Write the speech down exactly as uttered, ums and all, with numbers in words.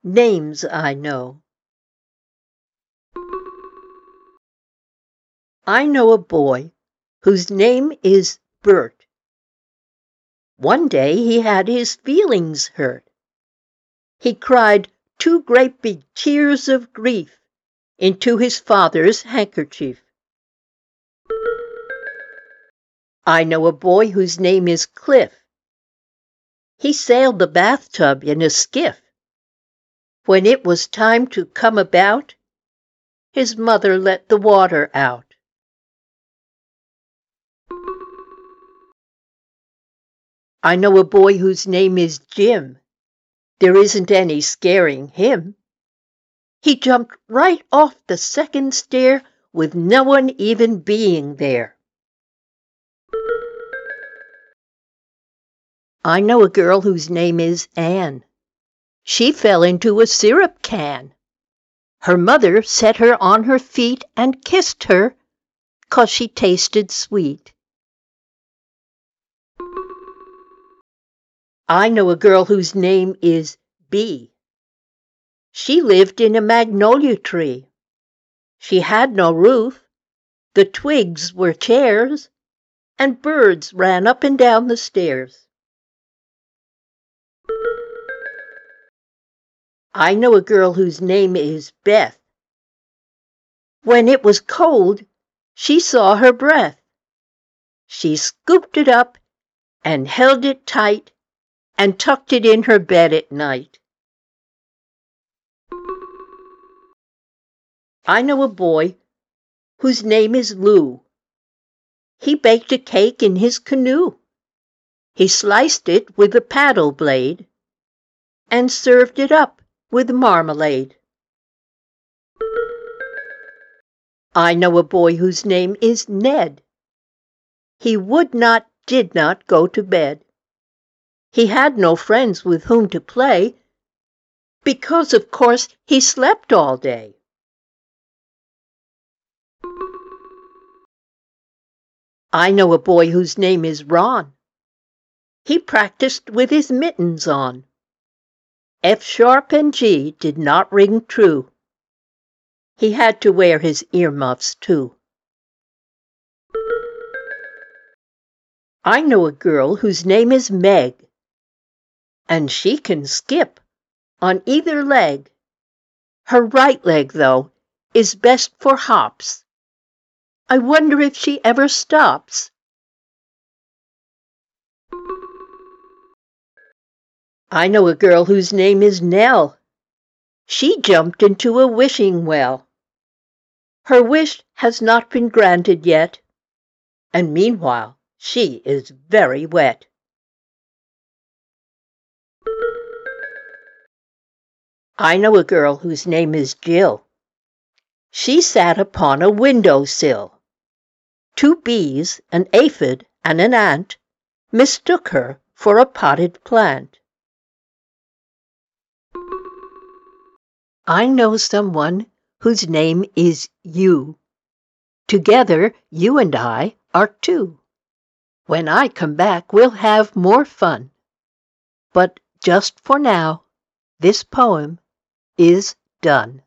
names I know. I know a boy whose name is Bert. One day he had his feelings hurt. He cried two great big tears of grief into his father's handkerchief. I know a boy whose name is Cliff. He sailed the bathtub in a skiff. When it was time to come about, his mother let the water out. I know a boy whose name is Jim. There isn't any scaring him. He jumped right off the second stair with no one even being there. I know a girl whose name is Anne. She fell into a syrup can. Her mother set her on her feet and kissed her 'cause she tasted sweet. I know a girl whose name is Bee. She lived in a magnolia tree. She had no roof. The twigs were chairs, and birds ran up and down the stairs. I know a girl whose name is Beth. When it was cold, she saw her breath. She scooped it up and held it tight and tucked it in her bed at night. I know a boy whose name is Lou. He baked a cake in his canoe. He sliced it with a paddle blade and served it up with marmalade. I know a boy whose name is Ned. He would not, did not go to bed. He had no friends with whom to play, because of course he slept all day. I know a boy whose name is Ron. He practiced with his mittens on. F sharp and G did not ring true. He had to wear his earmuffs too. I know a girl whose name is Meg, and she can skip on either leg. Her right leg, though, is best for hops. I wonder if she ever stops. I know a girl whose name is Nell. She jumped into a wishing well. Her wish has not been granted yet, and meanwhile she is very wet. I know a girl whose name is Jill. She sat upon a window sill. Two bees, an aphid, and an ant mistook her for a potted plant. I know someone whose name is you. Together, you and I are two. When I come back, we'll have more fun. But just for now, this poem is done.